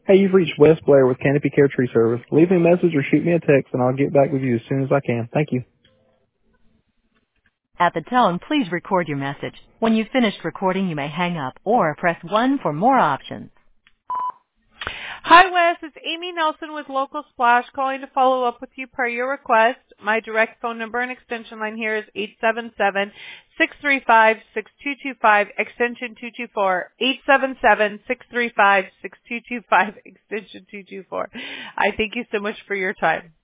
Hey, you've reached Wes Blair with Canopy Care Tree Service. Leave me a message or shoot me a text and I'll get back with you as soon as I can. Thank you. At the tone, please record your message. When you've finished recording, you may hang up or press 1 for more options. Hi, Wes. It's Amy Nelson with Local Splash calling to follow up with you per your request. My direct phone number and extension line here is 877-635-6225, extension 224. 877-635-6225, extension 224. I thank you so much for your time.